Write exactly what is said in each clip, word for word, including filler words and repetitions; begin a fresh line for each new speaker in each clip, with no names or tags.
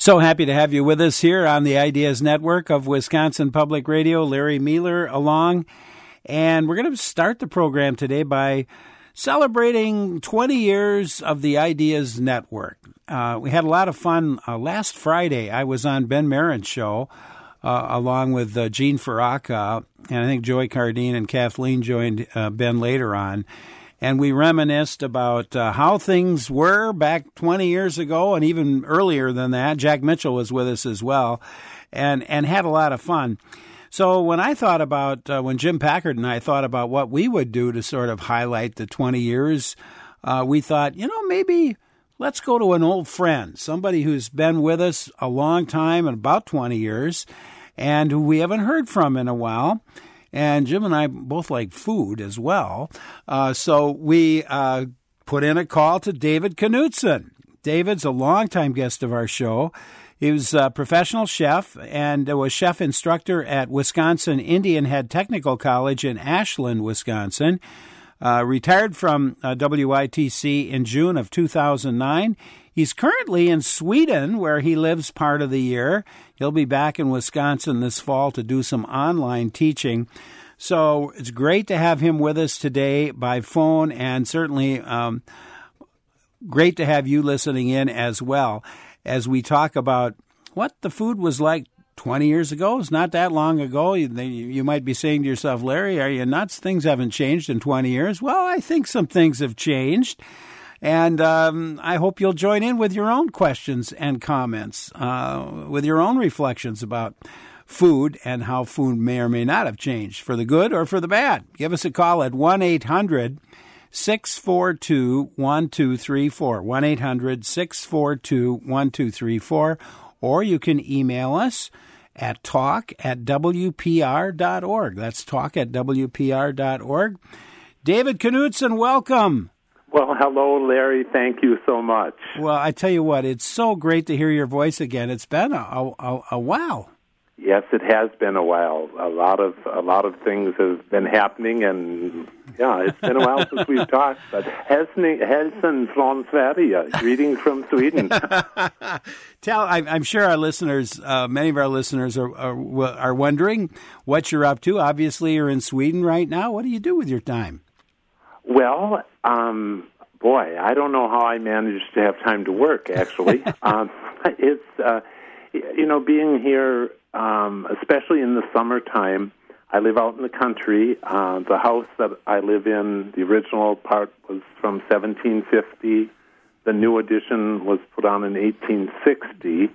So happy to have you with us here on the Ideas Network of Wisconsin Public Radio. Larry Mueller along. And we're going to start the program today by celebrating twenty years of the Ideas Network. Uh, we had a lot of fun. Uh, last Friday, I was on Ben Marin's show uh, along with uh, Gene Faraka, and I think Joey Cardine and Kathleen joined uh, Ben later on. And we reminisced about uh, how things were back twenty years ago and even earlier than that. Jack Mitchell was with us as well and, and had a lot of fun. So when I thought about, uh, when Jim Packard and I thought about what we would do to sort of highlight the twenty years, uh, we thought, you know, maybe let's go to an old friend, somebody who's been with us a long time, and about twenty years, and who we haven't heard from in a while. And Jim and I both like food as well. Uh, so we uh, put in a call to David Knutson. David's a longtime guest of our show. He was a professional chef and was chef instructor at Wisconsin Indian Head Technical College in Ashland, Wisconsin. Uh, retired from uh, W I T C in June of two thousand nine. He's currently in Sweden, where he lives part of the year. He'll be back in Wisconsin this fall to do some online teaching. So it's great to have him with us today by phone, and certainly um, great to have you listening in as well as we talk about what the food was like twenty years ago. It's not that long ago. You, you might be saying to yourself, Larry, are you nuts? Things haven't changed in twenty years. Well, I think some things have changed. And um, I hope you'll join in with your own questions and comments, uh, with your own reflections about food and how food may or may not have changed for the good or for the bad. Give us a call at one eight hundred six four two one two three four, one eight hundred six four two one two three four, or you can email us at talk at w p r dot org. That's talk at w p r dot org. David Knutson, welcome.
Well, hello, Larry. Thank you so much.
Well, I tell you what, it's so great to hear your voice again. It's been a, a, a while.
Yes, it has been a while. A lot of a lot of things have been happening, and yeah, it's been a while since we've talked. But hälsning, hälsen från Sverige, greetings from Sweden.
Tell, I, I'm sure our listeners, uh, many of our listeners are, are are wondering what you're up to. Obviously, you're in Sweden right now. What do you do with your time?
Well, um, boy, I don't know how I managed to have time to work, actually. um, it's, uh, you know, being here, um, especially in the summertime, I live out in the country. Uh, the house that I live in, the original part was from seventeen fifty. The new addition was put on in eighteen sixty.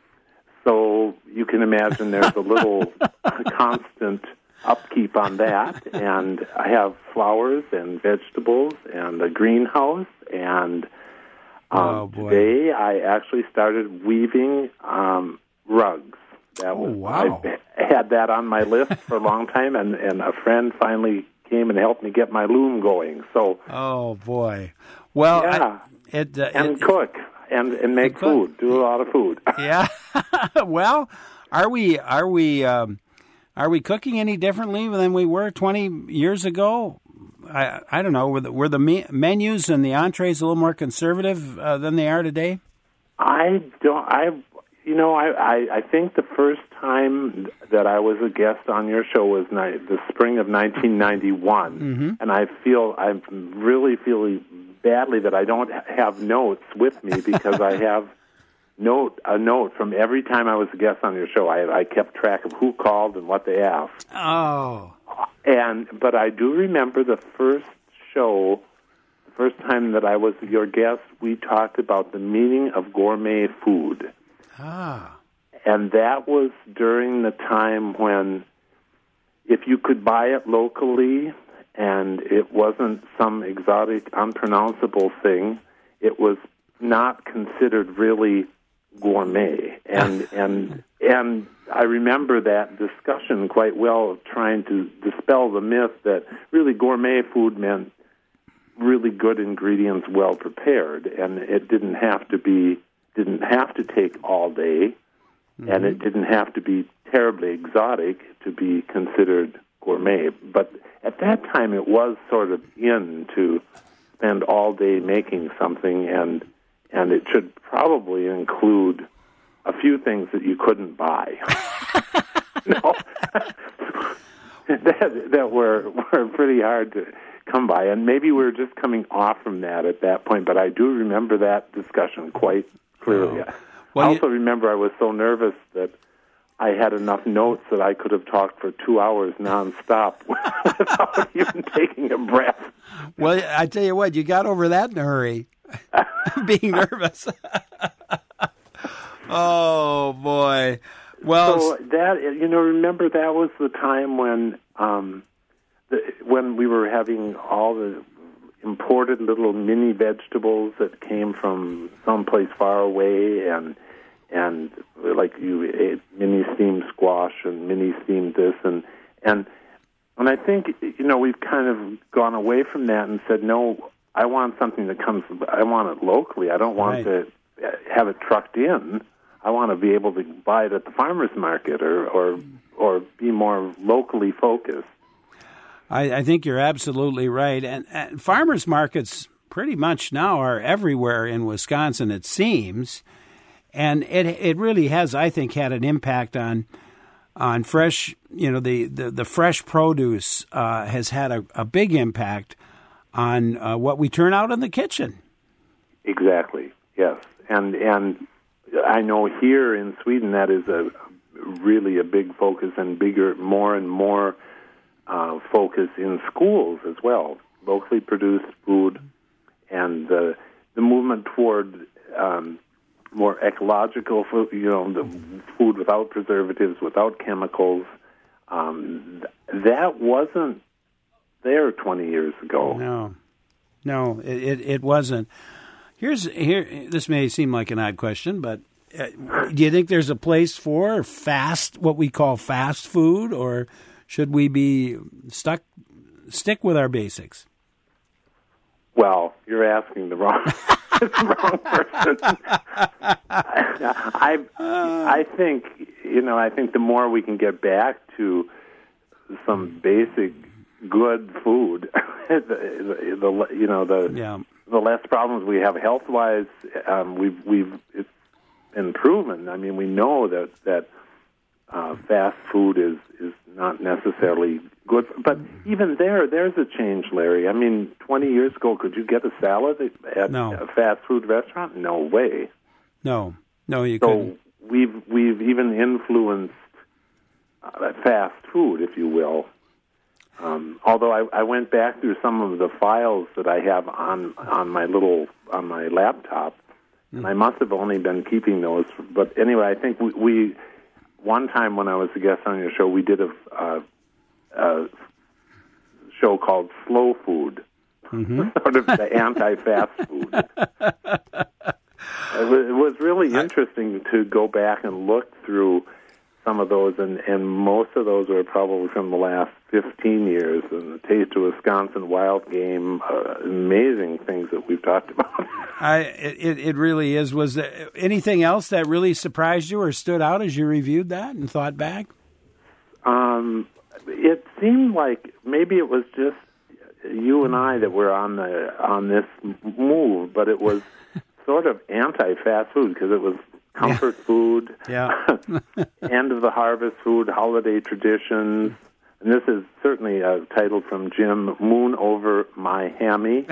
So you can imagine there's a little constant upkeep on that, and I have flowers and vegetables and a greenhouse, and um,
oh, boy.
Today I actually started weaving um, rugs. That was,
oh, wow.
I had that on my list for a long time, and, and a friend finally came and helped me get my loom going. So,
oh boy, well,
yeah,
I, it, uh,
and
it,
cook and, and make food, do a lot of food.
Yeah, well, are we are we? Um, Are we cooking any differently than we were twenty years ago? I I don't know. Were the, were the me- menus and the entrees a little more conservative uh, than they are today?
I don't. I you know I, I I think the first time that I was a guest on your show was ni- the spring of nineteen ninety-one,
mm-hmm.
and I feel I'm really feeling badly that I don't have notes with me because I have. Note a note from every time I was a guest on your show. I, I kept track of who called and what they asked.
Oh,
and but I do remember the first show, the first time that I was your guest. We talked about the meaning of gourmet food.
Ah,
and that was during the time when, if you could buy it locally and it wasn't some exotic, unpronounceable thing, it was not considered really gourmet, and and and I remember that discussion quite well, trying to dispel the myth that really gourmet food meant really good ingredients, well prepared, and it didn't have to be didn't have to take all day, mm-hmm. and it didn't have to be terribly exotic to be considered gourmet. But at that time, it was sort of in to spend all day making something, and and it should probably include a few things that you couldn't buy. no, that that were were pretty hard to come by, and maybe we were just coming off from that at that point. But I do remember that discussion quite clearly. Oh. Well, I also you... remember I was so nervous that I had enough notes that I could have talked for two hours nonstop without even taking a breath.
Well, I tell you what, you got over that in a hurry, being nervous. Oh, boy. Well,
so that, you know, remember that was the time when um, the, when we were having all the imported little mini vegetables that came from someplace far away, and and like you ate mini steamed squash and mini steamed this, and and and I think, you know, we've kind of gone away from that and said, no, I want something that comes, I want it locally. I don't want right. to have it trucked in. I want to be able to buy it at the farmer's market, or or, or be more locally focused.
I, I think you're absolutely right. And, and farmers markets pretty much now are everywhere in Wisconsin, it seems. And it it really has, I think, had an impact on on fresh, you know, the, the, the fresh produce uh, has had a, a big impact on uh, what we turn out in the kitchen.
Exactly, yes. And and I know here in Sweden that is a really a big focus, and bigger, more and more uh, focus in schools as well. Locally produced food, and the the movement toward um, more ecological food, you know, the food without preservatives, without chemicals. Um, that wasn't there twenty years ago.
No, no, it it, it wasn't. Here's here. This may seem like an odd question, but uh, do you think there's a place for fast, what we call fast food, or should we be stuck stick with our basics?
Well, you're asking the wrong, the wrong person. I, I think, you know, I think the more we can get back to some basic good food, the, the, the you know the
yeah.
the less problems we have health wise. Um, we've we've it's been proven. I mean, we know that that uh, fast food is is not necessarily good. But even there, there's a change, Larry. I mean, twenty years ago, could you get a salad at
no.
a fast food restaurant? No way.
No, no, you
so
couldn't.
So we've we've even influenced uh, fast food, if you will. Um, although I, I went back through some of the files that I have on on my little on my laptop, mm. and I must have only been keeping those. But anyway, I think we, we one time when I was a guest on your show, we did a, uh, a show called Slow Food, mm-hmm. sort of the anti-fast food. It was, it was really interesting to go back and look through some of those, and, and most of those were probably from the last fifteen years, and the Taste of Wisconsin, Wild Game, uh, amazing things that we've talked about.
I, it, it really is. Was there anything else that really surprised you or stood out as you reviewed that and thought back?
Um, it seemed like maybe it was just you and I that were on the on this move, but it was sort of anti-fast food because it was comfort
yeah.
food,
yeah.
end of the harvest food, holiday traditions. And this is certainly a title from Jim, Moon Over My Hammy,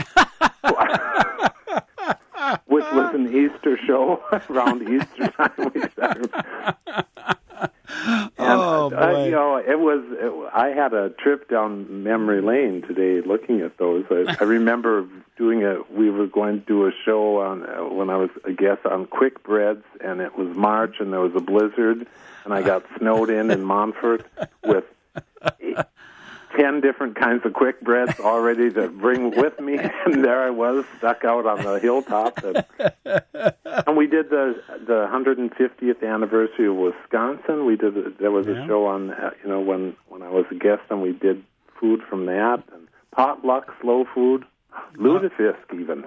which was an Easter show around Easter time. And,
oh, boy.
Uh, you know, it was, it, I had a trip down memory lane today looking at those. I, I remember doing a, we were going to do a show on, uh, when I was a guest on Quick Breads, and it was March, and there was a blizzard, and I got snowed in in Montfort with ten different kinds of quick breads all ready to bring with me, and there I was stuck out on the hilltop. And, and we did the the one hundred fiftieth anniversary of Wisconsin. We did a, there was a yeah. show on, uh, you know, when when I was a guest, and we did food from that, and potluck, slow food, lutefisk even.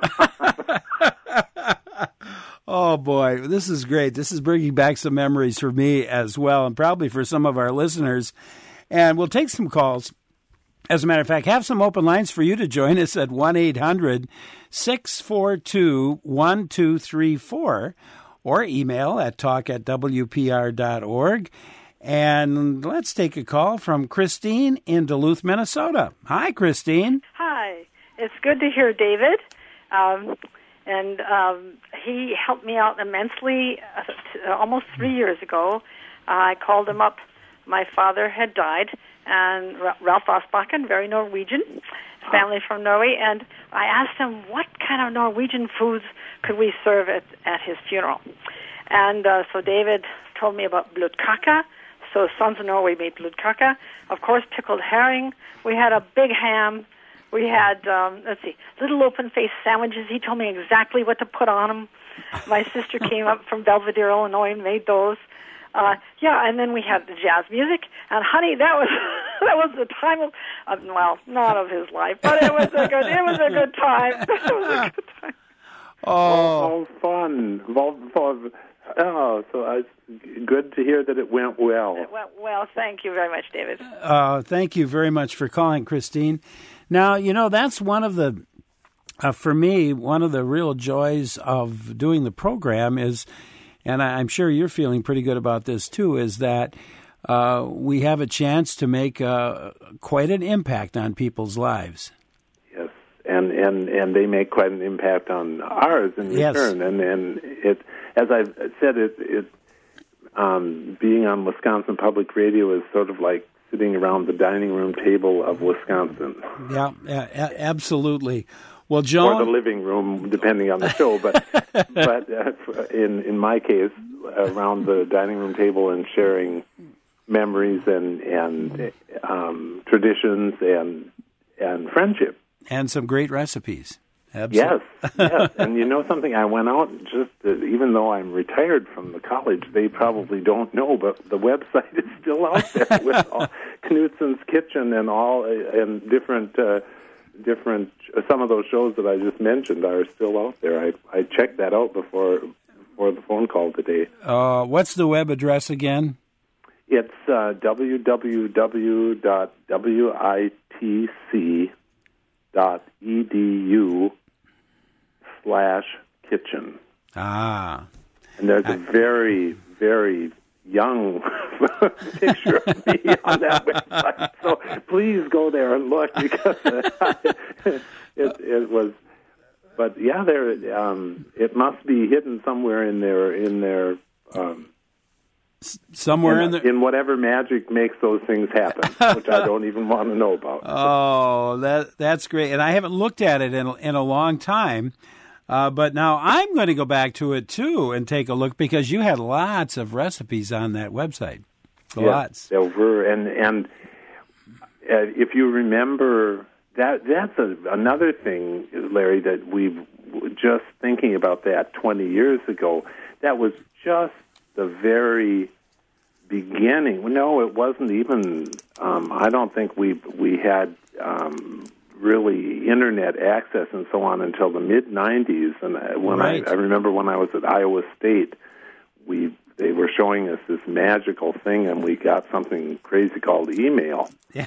Oh, boy, this is great. This is bringing back some memories for me as well, and probably for some of our listeners. And we'll take some calls. As a matter of fact, have some open lines for you to join us at one eight hundred six four two one two three four. or email at talk at w p r dot org. And let's take a call from Christine in Duluth, Minnesota. Hi, Christine.
Hi. It's good to hear David. Um, and um, he helped me out immensely uh, t- almost three years ago. Uh, I called him up. My father had died, and R- Ralph Osbakken, very Norwegian, family from Norway, and I asked him what kind of Norwegian foods could we serve at, at his funeral. And uh, so David told me about blodkake. So Sons of Norway made blodkake. Of course, pickled herring. We had a big ham. We had, um, let's see, little open-faced sandwiches. He told me exactly what to put on them. My sister came up from Belvedere, Illinois, and made those. Uh, yeah, and then we had the jazz music. And honey, that was that was the time of, uh, well, not of his life, but it was a good, it was a good time. It was a good time.
Oh, oh fun! Well, well, oh, so uh, it's good to hear that it went well.
It went well. Thank you very much, David.
Uh, thank you very much for calling, Christine. Now, you know, that's one of the, uh, for me, one of the real joys of doing the program is, and I'm sure you're feeling pretty good about this too, is that uh, we have a chance to make uh, quite an impact on people's lives.
Yes, and, and, and they make quite an impact on ours in
Yes.
return. And, and it, as I've said, it, it um, being on Wisconsin Public Radio is sort of like sitting around the dining room table of Wisconsin.
Yeah, a- absolutely. Well, Joan,
or the living room, depending on the show. But but uh, in in my case, around the dining room table and sharing memories and and um, traditions and and friendship
and some great recipes. Absolutely.
Yes, yes. And you know something? I went out just, uh, even though I'm retired from the college, they probably don't know, but the website is still out there with all, Knutsen's Kitchen and all, uh, and different, uh, different, uh, some of those shows that I just mentioned are still out there. I, I checked that out before, before the phone call today.
Uh, what's the web address again?
It's uh, w w w dot witc dot e d u slash kitchen.
Ah.
And there's a very, very young picture of me on that website. So please go there and look, because it, it was, but yeah, there, um, it must be hidden somewhere in their, in their, um,
somewhere
in,
in the
in whatever magic makes those things happen, which I don't even want to know about.
Oh, that that's great. And I haven't looked at it in in a long time. Uh, but now I'm going to go back to it, too, and take a look, because you had lots of recipes on that website. Lots.
Yes, there were. And, and uh, if you remember, that that's a, another thing, Larry, that we just thinking about that twenty years ago, that was just the very beginning. No, it wasn't even, um, I don't think we we had um, really internet access and so on until the mid nineties. And when
right.
I, I remember when I was at Iowa State, we they were showing us this magical thing, and we got something crazy called email.
Yeah.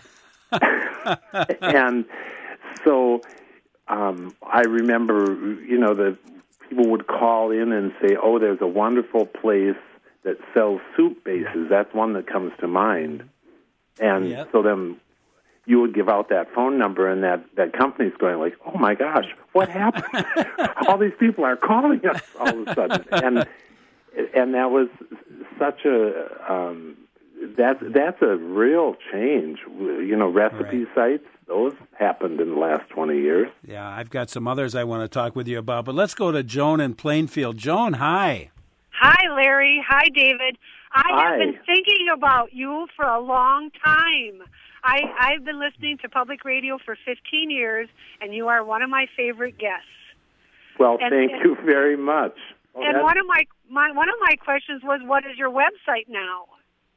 And so um, I remember, you know, the people would call in and say, oh, there's a wonderful place that sells soup bases. That's one that comes to mind. And
yep.
so then you would give out that phone number, and that, that company's going like, oh, my gosh, what happened? All these people are calling us all of a sudden. And and that was such a, um, that's, that's a real change. You know, recipe
right.
sites, those happened in the last twenty years.
Yeah, I've got some others I want to talk with you about. But let's go to Joan in Plainfield. Joan, hi.
Hi, Larry. Hi, David. I
Hi.
have been thinking about you for a long time. I, I've been listening to public radio for fifteen years, and you are one of my favorite guests.
Well,
And-
thank
and-
you very much. Oh,
and
that's-
one of my, my one of my questions was, what is your website now?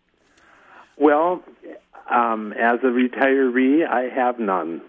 Well, um, as a retiree, I have none.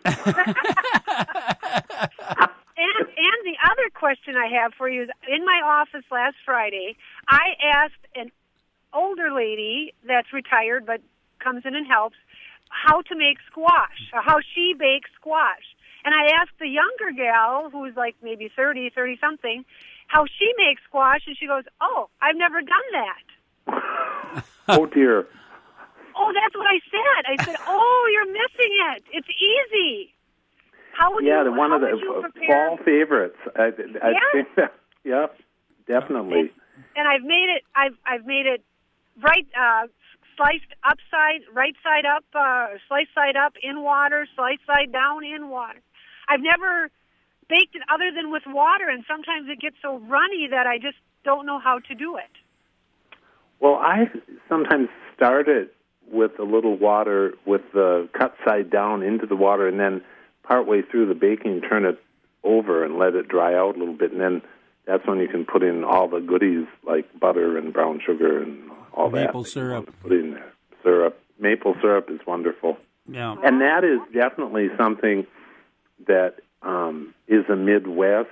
And, and the other question I have for you is, in my office last Friday, I asked an older lady that's retired but comes in and helps how to make squash, or how she bakes squash. And I asked the younger gal, who's like maybe thirty, thirty-something, how she makes squash, and she goes, "Oh, I've never done that."
Oh dear.
Oh, that's what I said. I said, "Oh, you're missing it. It's easy." How would
yeah,
you?
the one
how
of the
would you prepare?
fall favorites. I, I
Yeah.
think that, yeah, definitely.
And, and I've made it. I've I've made it right, uh, sliced upside, right side up, uh, sliced side up in water, sliced side down in water. I've never baked it other than with water, and sometimes it gets so runny that I just don't know how to do it.
Well, I sometimes start it with a little water, with the cut side down into the water, and then partway through the baking, turn it over and let it dry out a little bit, and then that's when you can put in all the goodies like butter and brown sugar and all that.
Maple syrup.
Put in there. Syrup. Maple syrup is wonderful.
Yeah.
And that is definitely something that um, is a Midwest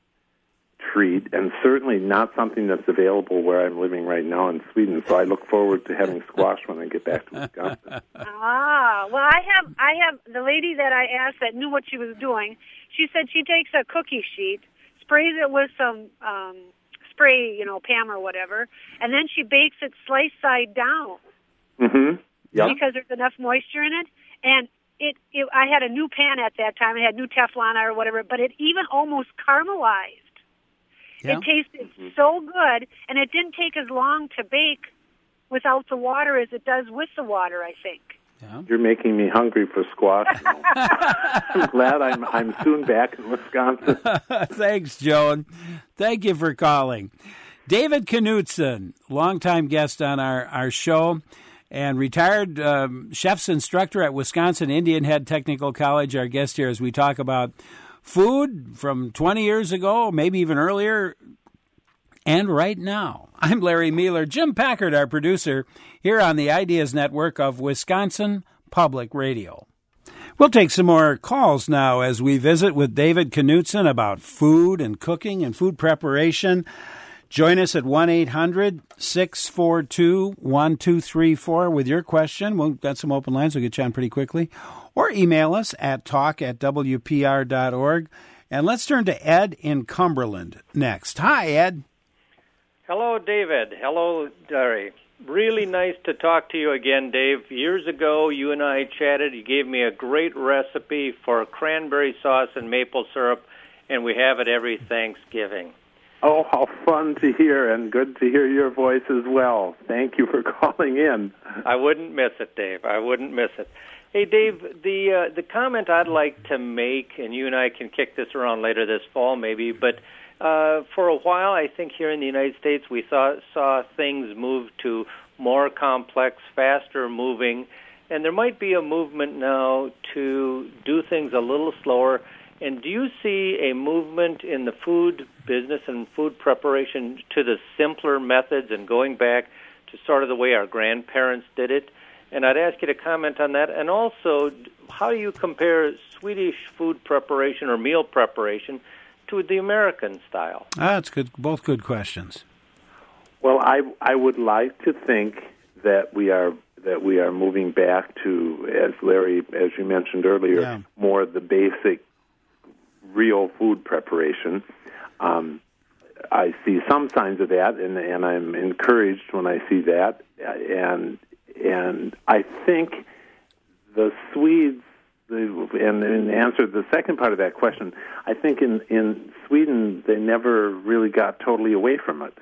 treat, and certainly not something that's available where I'm living right now in Sweden. So I look forward to having squash when I get back to Wisconsin.
Ah, well, I have, I have the lady that I asked that knew what she was doing. She said she takes a cookie sheet, sprays it with some um, spray, you know, Pam or whatever, and then she bakes it slice side down.
Mm-hmm. Yeah.
Because there's enough moisture in it, and it, it. I had a new pan at that time. I had new Teflon or whatever, but it even almost caramelized.
Yeah.
It tasted so good, and it didn't take as long to bake without the water as it does with the water, I think.
Yeah.
You're making me hungry for squash now. I'm glad I'm I'm soon back in Wisconsin.
Thanks, Joan. Thank you for calling. David Knutson, longtime guest on our, our show, and retired um, chef's instructor at Wisconsin Indian Head Technical College, our guest here as we talk about food from twenty years ago, maybe even earlier, and right now. I'm Larry Mueller. Jim Packard, our producer, here on the Ideas Network of Wisconsin Public Radio. We'll take some more calls now as we visit with David Knutson about food and cooking and food preparation. Join us at one eight hundred six four two one two three four with your question. We've got some open lines. We'll get you on pretty quickly. Or email us at talk at w p r dot org. And let's turn to Ed in Cumberland next. Hi, Ed.
Hello, David. Hello, Larry. Really nice to talk to you again, Dave. Years ago, you and I chatted. You gave me a great recipe for cranberry sauce and maple syrup, and we have it every Thanksgiving.
Oh, how fun to hear, and good to hear your voice as well. Thank you for calling in.
I wouldn't miss it, Dave. I wouldn't miss it. Hey, Dave, the uh, the comment I'd like to make, and you and I can kick this around later this fall maybe, but uh, for a while, I think here in the United States, we saw, saw things move to more complex, faster moving, and there might be a movement now to do things a little slower. And do you see a movement in the food business and food preparation to the simpler methods and going back to sort of the way our grandparents did it? And I'd ask you to comment on that. And also, how do you compare Swedish food preparation or meal preparation to the American style?
Ah, that's good. Both good questions.
Well, I I would like to think that we are that we are moving back to, as Larry, as you mentioned earlier,
Yeah.
more of the basic real food preparation. Um, I see some signs of that, and, and I'm encouraged when I see that. And and I think the Swedes, the, and in answer to the second part of that question, I think in, in Sweden they never really got totally away from it.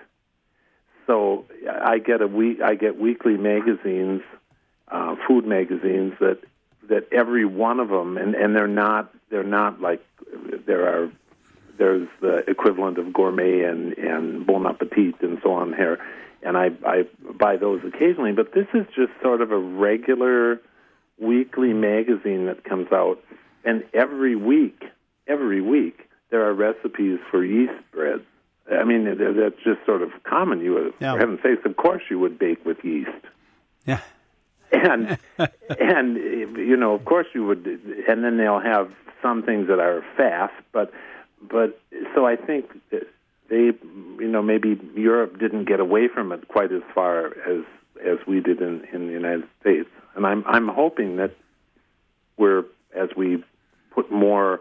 So I get a week, I get weekly magazines, uh, food magazines that that every one of them, and, and they're not they're not like there are there's the equivalent of Gourmet and, and Bon Appetit and so on here, and I, I buy those occasionally. But this is just sort of a regular weekly magazine that comes out, and every week, every week there are recipes for yeast breads. I mean, that's just sort of common. You would,
yeah.
For heaven's sakes, of course you would bake with yeast.
Yeah.
And, and you know, of course you would, and then they'll have some things that are fast, but, but so I think that they, you know, maybe Europe didn't get away from it quite as far as, as we did in, in the United States. And I'm, I'm hoping that we're, as we put more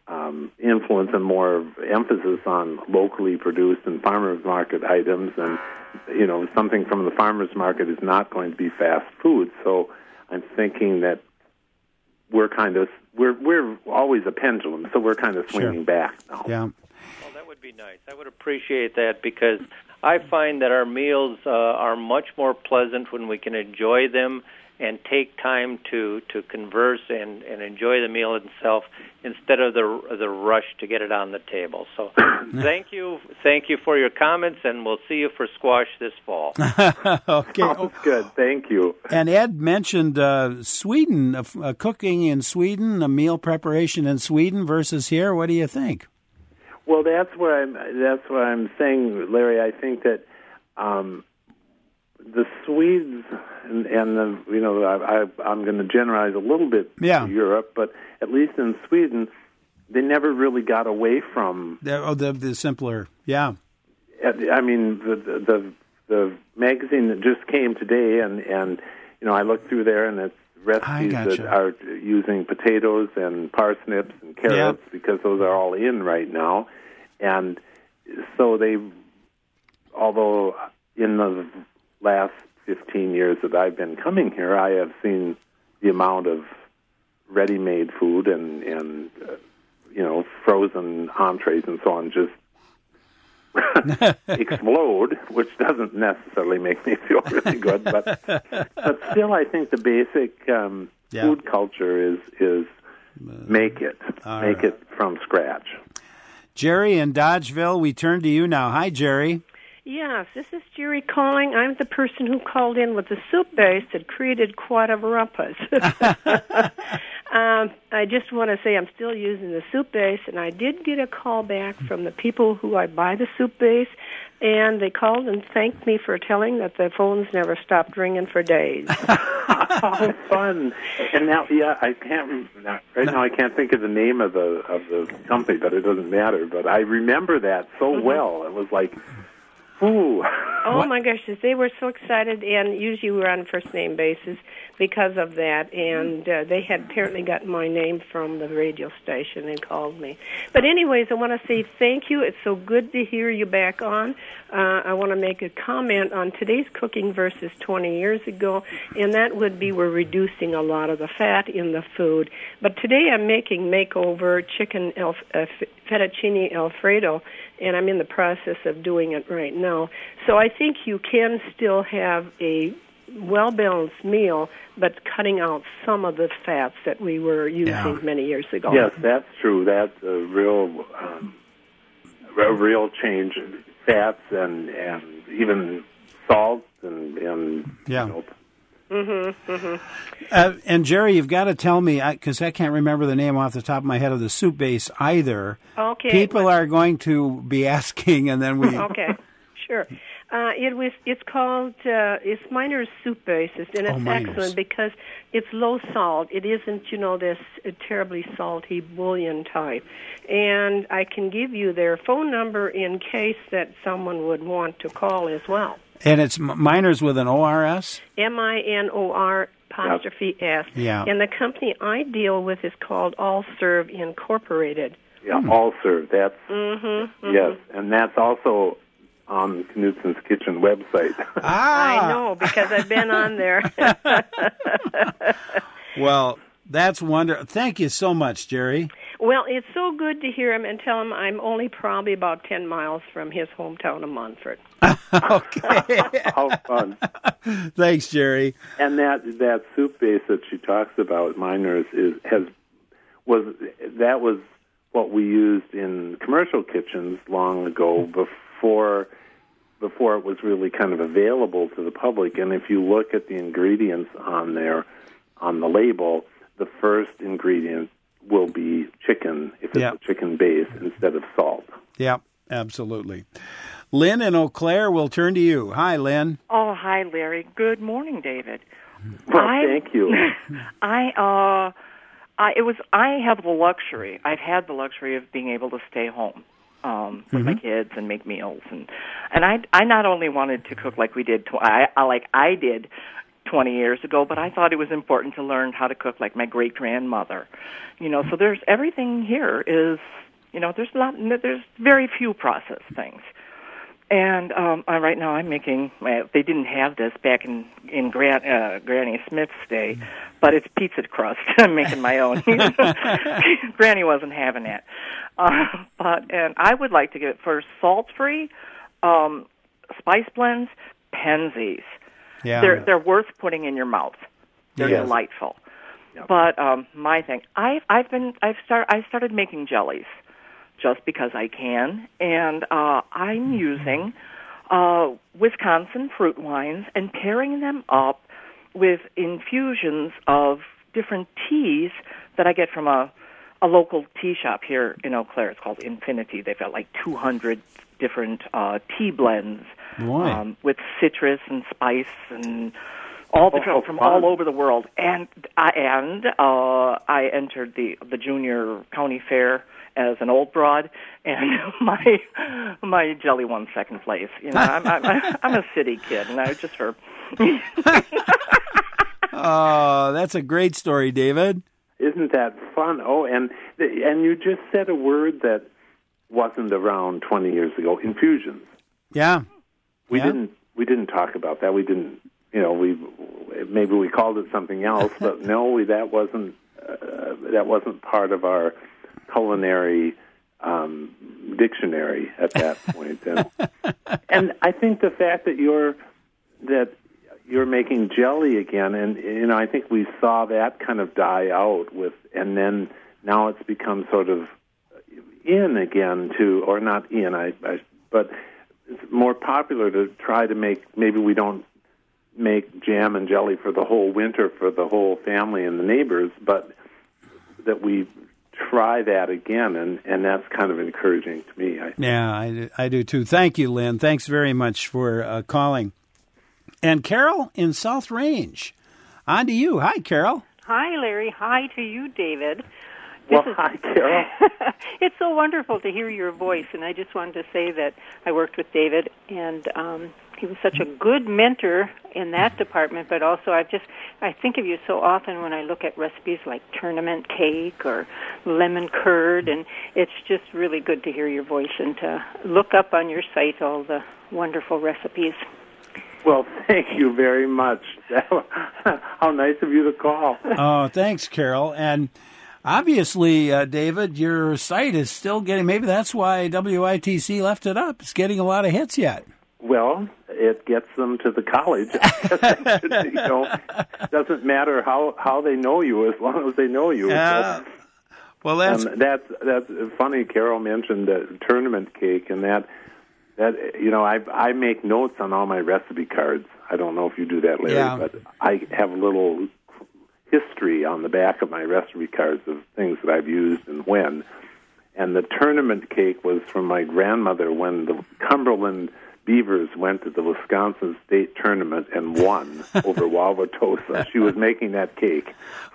um, influence and more emphasis on locally produced and farmers market items, and you know, something from the farmers market is not going to be fast food. So I'm thinking that we're kind of we're we're always a pendulum, so we're kind of swinging
sure.
back now.
Yeah.
Well, that would be nice. I would appreciate that, because I find that our meals uh, are much more pleasant when we can enjoy them and take time to, to converse and, and enjoy the meal itself instead of the the rush to get it on the table. So thank you thank you for your comments, and we'll see you for squash this fall.
Okay.
Oh, good. Thank you.
And Ed mentioned uh, Sweden, uh, uh, cooking in Sweden, a meal preparation in Sweden versus here. What do you think?
Well, that's what I'm. That's what I'm saying, Larry. I think that um, the Swedes and, and the you know I, I, I'm going to generalize a little bit
yeah.
to Europe, but at least in Sweden, they never really got away from
the, oh, the the simpler. Yeah.
I mean the the the magazine that just came today, and and you know I looked through there, and it's recipes
gotcha.
that are using potatoes and parsnips and carrots
yep.
because those are all in right now. And so they, although in the last fifteen years that I've been coming here, I have seen the amount of ready-made food and, and uh, you know, frozen entrees and so on just explode, which doesn't necessarily make me feel really good. But but still, I think the basic um,
yeah.
food culture is is make it,
All
make
right.
it from scratch.
Jerry in Dodgeville, we turn to you now. Hi, Jerry.
Yes, this is Jerry calling. I'm the person who called in with the soup base that created quite a rumpus. um, I just want to say I'm still using the soup base, and I did get a call back from the people who I buy the soup base, and they called and thanked me for telling that the phones never stopped ringing for days.
How fun! And now, yeah, I can't now, right now. I can't think of the name of the of the company, but it doesn't matter. But I remember that so
Mm-hmm.
well. It was like, ooh.
Oh,
What?
my gosh, they were so excited, and usually we were on a first-name basis because of that, and uh, they had apparently gotten my name from the radio station and called me. But anyways, I want to say thank you. It's so good to hear you back on. Uh, I want to make a comment on today's cooking versus twenty years ago, and that would be we're reducing a lot of the fat in the food. But today I'm making makeover chicken alf- uh, fettuccine Alfredo, and I'm in the process of doing it right now. So I think you can still have a well-balanced meal, but cutting out some of the fats that we were using
Yeah.
many years ago.
Yes, that's true. That's a real, um, a real change. Fats and and even salt and and
Yeah.
you know,
Mm-hmm, mm-hmm.
Uh, and Jerry, you've got to tell me, because I, I can't remember the name off the top of my head of the soup base either.
Okay.
People are going to be asking, and then we...
Okay, sure. Uh, it was. It's called. Uh, it's Miner's Soup Basis, and it's
Oh, Miner's.
excellent because it's low salt. It isn't, you know, this uh, terribly salty bouillon type. And I can give you their phone number in case that someone would want to call as well.
And it's M- Miners with an O R S?
M I N O R apostrophe S.
Yeah.
And the company I deal with is called All Serve Incorporated.
yeah, all served. That's
Mm-hmm. mm-hmm.
yes, and that's also on Knutson's Kitchen website.
Ah!
I know, because I've been on there.
Well, that's wonderful. Thank you so much, Jerry.
Well, it's so good to hear him and tell him I'm only probably about ten miles from his hometown of Montfort.
Okay.
How fun!
Thanks, Jerry.
And that that soup base that she talks about, Miners, is has was that was what we used in commercial kitchens long ago before before it was really kind of available to the public. And if you look at the ingredients on there on the label, the first ingredient will be chicken if it's
Yeah.
a chicken base instead of salt.
Yep, absolutely. Lynn in Eau Claire, we'll turn to you. Hi, Lynn.
Oh, hi, Larry. Good morning, David.
Well,
I-
thank you.
I uh, I it was I have the luxury. I've had the luxury of being able to stay home um, with my kids and make meals, and and I I not only wanted to cook like we did, tw- I, I like I did twenty years ago, but I thought it was important to learn how to cook like my great-grandmother. You know, so there's everything here is, you know, there's not, there's very few processed things. And um, uh, right now I'm making, uh, they didn't have this back in, in Gran, uh, Granny Smith's day, but it's pizza crust. I'm making my own. Granny wasn't having it. Uh, but, and I would like to get for salt-free um, spice blends, Penzeys.
Yeah.
They're, they're worth putting in your mouth. They're
Yes.
delightful.
Yep.
But um, my thing, I've, I've been, I've start, I started making jellies. Just because I can, and uh, I'm using uh, Wisconsin fruit wines and pairing them up with infusions of different teas that I get from a, a local tea shop here in Eau Claire. It's called Infinity. They've got like two hundred different uh, tea blends um, with citrus and spice and all the,
oh,
from
fun.
all over the world. And I and uh, I entered the the junior county fair as an old broad, and my my jelly won second place. You know, I'm I'm, I'm a city kid, and I just for.
Oh, that's a great story, David.
Isn't that fun? Oh, and and you just said a word that wasn't around twenty years ago. Infusions.
Yeah,
We
yeah.
didn't we didn't talk about that. We didn't. You know, we maybe we called it something else, but no, we, that wasn't uh, that wasn't part of our culinary um, dictionary at that point. And, and I think the fact that you're that you're making jelly again, and you know, I think we saw that kind of die out with, and then now it's become sort of in again to, or not in, I, I but it's more popular to try to make. Maybe we don't make jam and jelly for the whole winter for the whole family and the neighbors, but that we try that again, and, and that's kind of encouraging to me. I
Yeah, I do, I do too. Thank you, Lynn. Thanks very much for uh, calling. And Carol in South Range, on to you. Hi, Carol.
Hi, Larry. Hi to you, David.
Well, is, hi, Carol.
It's so wonderful to hear your voice, and I just wanted to say that I worked with David, and um, he was such a good mentor in that department, but also I just, I think of you so often when I look at recipes like tournament cake or lemon curd, and it's just really good to hear your voice and to look up on your site all the wonderful recipes.
Well, thank you very much. How nice of you to call.
Oh, thanks, Carol. And obviously, uh, David, your site is still getting, maybe that's why W I T C left it up. It's getting a lot of hits yet.
Well, it gets them to the college. You know, doesn't matter how, how they know you, as long as they know you.
Yeah.
So,
well, that's
um, that's that's funny. Carol mentioned the tournament cake, and that that you know, I I make notes on all my recipe cards. I don't know if you do that, Larry,
Yeah.
but I have a little history on the back of my recipe cards of things that I've used and when. And the tournament cake was from my grandmother when the Cumberland Beavers went to the Wisconsin State Tournament and won over Wauwatosa. She was making that cake.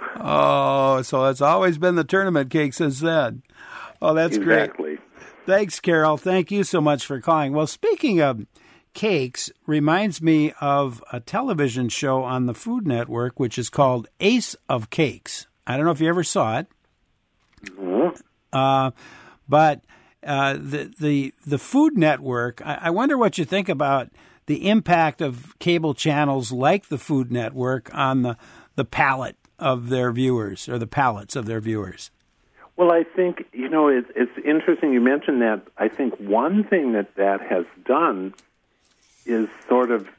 Oh, so it's always been the tournament cake since then. Oh, that's
exactly.
great. Thanks, Carol. Thank you so much for calling. Well, speaking of cakes, reminds me of a television show on the Food Network, which is called Ace of Cakes. I don't know if you ever saw it,
Mm-hmm.
uh, but uh, the the the Food Network. I, I wonder what you think about the impact of cable channels like the Food Network on the the palate of their viewers, or the palates of their viewers.
Well, I think, you know, it's, it's interesting you mentioned that. I think one thing that that has done is sort of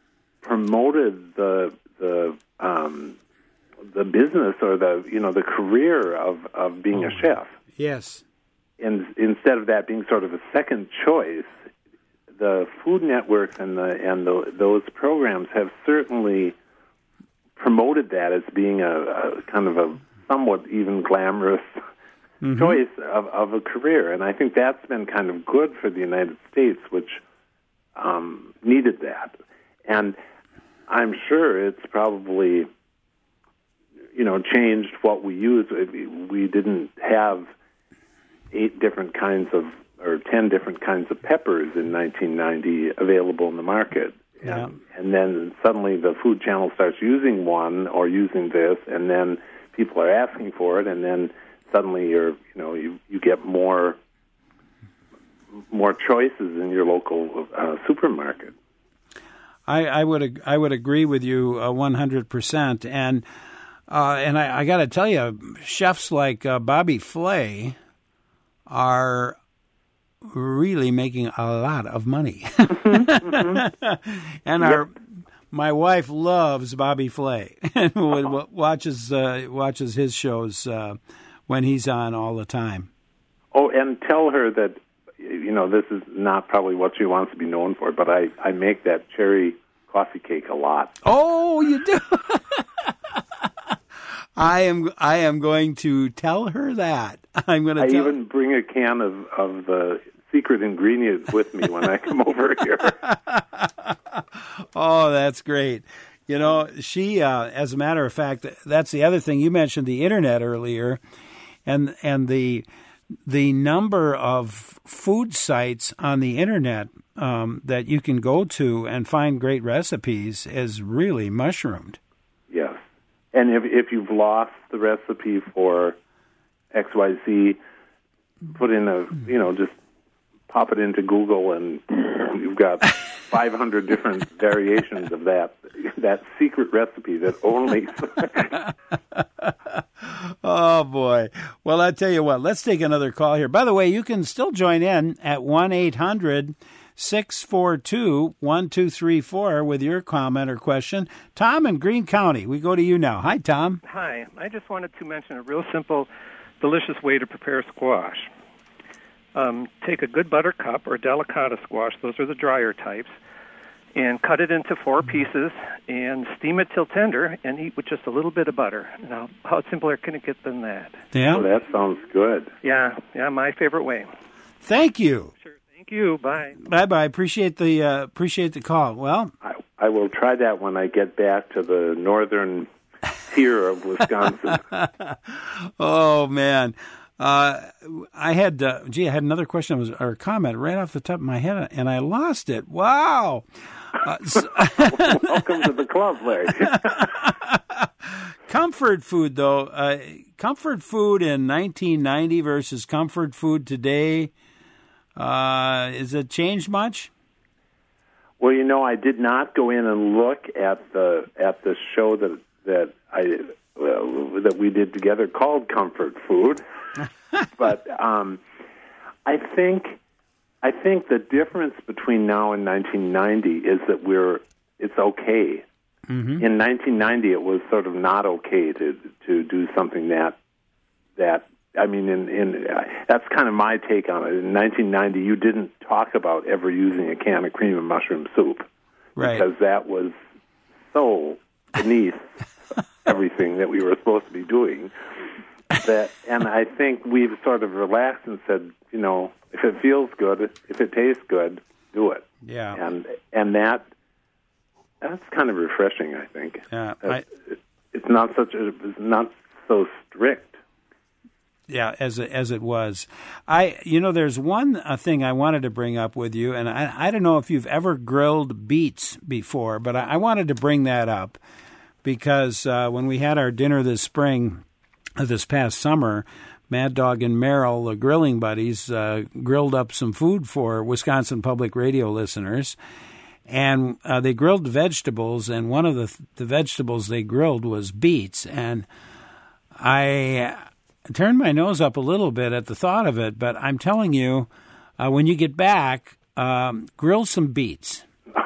promoted the the um, the business or the you know the career of, of being oh, a chef.
Yes.
And instead of that being sort of a second choice, the Food Network and the and the, those programs have certainly promoted that as being a, a kind of a somewhat even glamorous mm-hmm. choice of, of a career. And I think that's been kind of good for the United States, which um, needed that. And I'm sure it's probably, you know, changed what we use. We didn't have eight different kinds of, or ten different kinds of peppers in nineteen ninety available in the market.
Yeah.
And, and then suddenly the Food Channel starts using one or using this, and then people are asking for it, and then suddenly you're, you know, you, you get more more choices in your local uh, supermarket.
I, I would I would agree with you uh, one hundred percent, and uh, and I, I got to tell you, chefs like uh, Bobby Flay are really making a lot of money, mm-hmm. and yep. our my wife loves Bobby Flay and watches uh, watches his shows uh, when he's on all the time.
Oh, and tell her that, you know, this is not probably what she wants to be known for, but I, I make that cherry coffee cake a lot.
Oh, you do? I am I am going to tell her that. I'm going to
I
tell
even bring a can of, of the secret ingredients with me when I come over here.
Oh, that's great. You know, she, uh, as a matter of fact, that's the other thing. You mentioned the Internet earlier, and and the the number of food sites on the Internet um, that you can go to and find great recipes is really mushroomed.
Yes. And if if you've lost the recipe for X Y Z, put in a, you know, just pop it into Google, and you've got five hundred different variations of that that secret recipe that only...
Oh, boy. Well, I tell you what, let's take another call here. By the way, you can still join in at one eight hundred six four two one two three four with your comment or question. Tom in Greene County, we go to you now. Hi, Tom.
Hi. I just wanted to mention a real simple, delicious way to prepare squash. Um, take a good butter cup or delicata squash, those are the drier types, and cut it into four pieces and steam it till tender and eat with just a little bit of butter. Now, how simpler can it get than that?
Yeah.
Oh, that sounds good.
Yeah, yeah, my favorite way.
Thank you.
Sure, thank you. Bye.
Bye-bye. Appreciate the, uh, appreciate the call. Well,
I, I will try that when I get back to the northern tier of Wisconsin.
Oh, man. Uh, I had, uh, gee, I had another question was, or comment right off the top of my head, and I lost it. Wow. Uh, so
Welcome to the club, Larry.
Comfort food, though. Uh, comfort food in nineteen ninety versus comfort food today. Uh, is it changed much?
Well, you know, I did not go in and look at the at the show that that I well, that we did together called Comfort Food. But um, I think I think the difference between now and nineteen ninety is that we're it's okay. Mm-hmm. In nineteen ninety, it was sort of not okay to to do something that that I mean, in, in uh, that's kind of my take on it. In nineteen ninety, you didn't talk about ever using a can of cream and mushroom soup,
right?
Because that was so beneath everything that we were supposed to be doing. That, and I think we've sort of relaxed and said, you know, if it feels good, if it tastes good, do it.
Yeah.
And and that that's kind of refreshing, I think.
Yeah. I,
it's not such a, it's not so strict.
Yeah, as it, as it was. I you know, there's one uh, thing I wanted to bring up with you, and I I don't know if you've ever grilled beets before, but I, I wanted to bring that up because uh, when we had our dinner this spring. This past summer, Mad Dog and Merrill, the grilling buddies, uh, grilled up some food for Wisconsin Public Radio listeners, and uh, they grilled vegetables, and one of the the vegetables they grilled was beets, and I turned my nose up a little bit at the thought of it, but I'm telling you, uh, when you get back, um, grill some beets.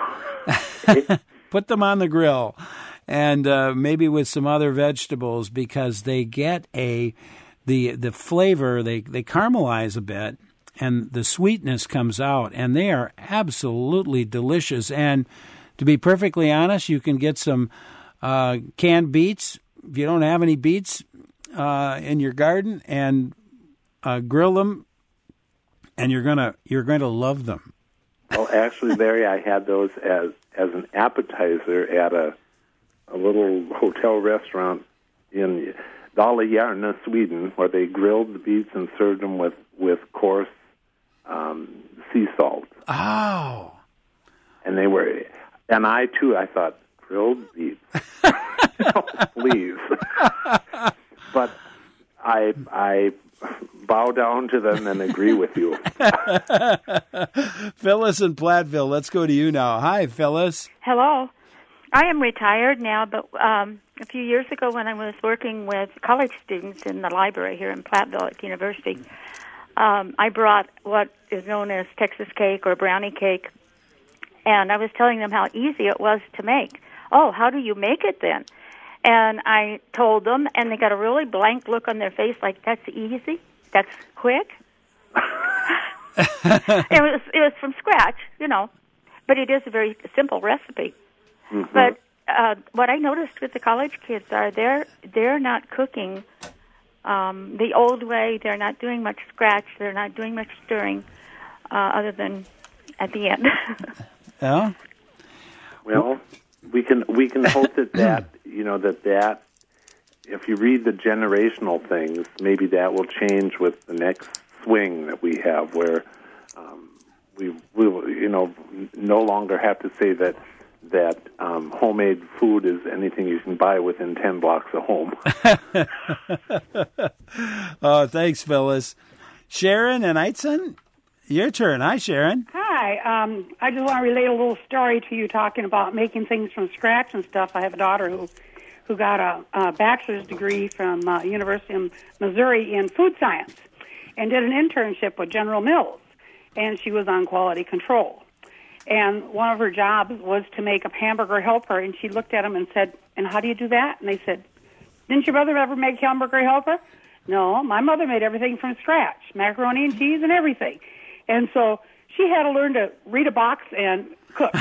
Put them on the grill. And uh, maybe with some other vegetables, because they get a the the flavor, they, they caramelize a bit, and the sweetness comes out, and they are absolutely delicious. And to be perfectly honest, you can get some uh, canned beets if you don't have any beets uh, in your garden, and uh, grill them, and you're gonna you're going to love them.
Well, actually, Larry, I had those as as an appetizer at a. a little hotel restaurant in Dala-Järna, Sweden, where they grilled the beets and served them with, with coarse um, sea salt.
Oh.
And they were, And I, too, I thought, grilled beets? Oh, please. But I I bow down to them and agree with you.
Phyllis in Platteville, let's go to you now. Hi, Phyllis.
Hello. I am retired now, but um, a few years ago when I was working with college students in the library here in Platteville at the university, um, I brought what is known as Texas cake or brownie cake, and I was telling them how easy it was to make. Oh, how do you make it then? And I told them, and they got a really blank look on their face, like, that's easy? That's quick? it was it was from scratch, you know, but it is a very simple recipe. Mm-hmm. But uh, what I noticed with the college kids are they're, they're not cooking um, the old way. They're not doing much scratch. They're not doing much stirring uh, other than at the end.
Yeah.
Well, we can we can hope that that you know that that if you read the generational things, maybe that will change with the next swing that we have, where um, we we will, you know no longer have to say that that um, homemade food is anything you can buy within ten blocks of home.
Oh, thanks, Phyllis. Sharon and Eitzen, your turn. Hi, Sharon.
Hi. Um, I just want to relate a little story to you talking about making things from scratch and stuff. I have a daughter who, who got a, a bachelor's degree from uh, University of Missouri in food science and did an internship with General Mills, and she was on quality control. And one of her jobs was to make a hamburger helper, and she looked at him and said, and how do you do that? And they said, didn't your mother ever make hamburger helper? No, my mother made everything from scratch, macaroni and cheese and everything. And so she had to learn to read a box and cook.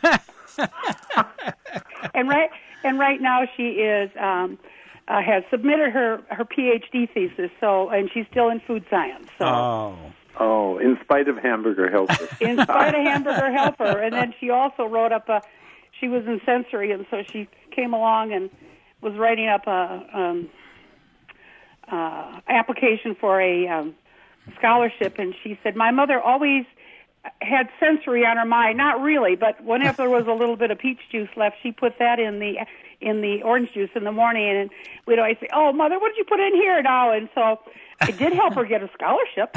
and right and right now she is um, uh, has submitted her, her PhD thesis. So and she's still in food science. So.
Oh,
oh, in spite of Hamburger Helper.
In spite of Hamburger Helper, and then she also wrote up a. She was in sensory, and so she came along and was writing up a um, uh, application for a. Um, scholarship, and she said, my mother always had sensory on her mind. Not really, but whenever there was a little bit of peach juice left, she put that in the in the orange juice in the morning, and we'd always say, oh, Mother, what did you put in here now? And so it did help her get a scholarship.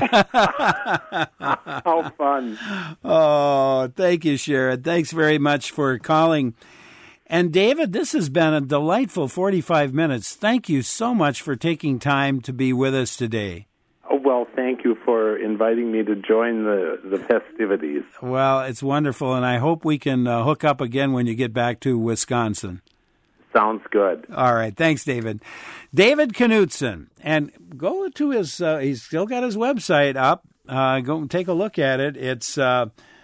How fun.
Oh, thank you, Sharon. Thanks very much for calling. And David, this has been a delightful forty-five minutes. Thank you so much for taking time to be with us today.
Oh, well, thank you for inviting me to join the, the festivities.
Well, it's wonderful, and I hope we can uh, hook up again when you get back to Wisconsin.
Sounds good.
All right. Thanks, David. David Knutson. And go to his, uh, he's still got his website up. Uh, go and take a look at it. It's uh,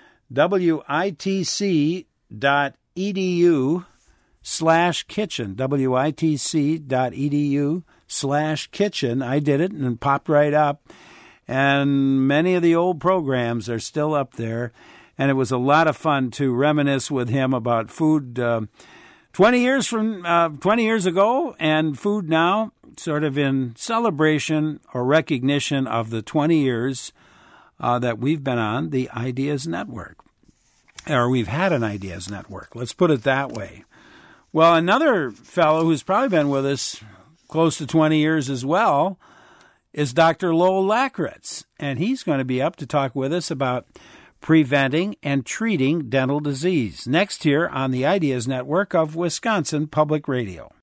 witc dot edu slash kitchen, witc dot edu slash kitchen. I did it and it popped right up. And many of the old programs are still up there. And it was a lot of fun to reminisce with him about food uh, twenty years from uh, twenty years ago and food now, sort of in celebration or recognition of the twenty years uh, that we've been on the Ideas Network. Or we've had an Ideas Network. Let's put it that way. Well, another fellow who's probably been with us close to twenty years as well is Doctor Lowell Lakritz, and he's going to be up to talk with us about preventing and treating dental disease next here on the Ideas Network of Wisconsin Public Radio.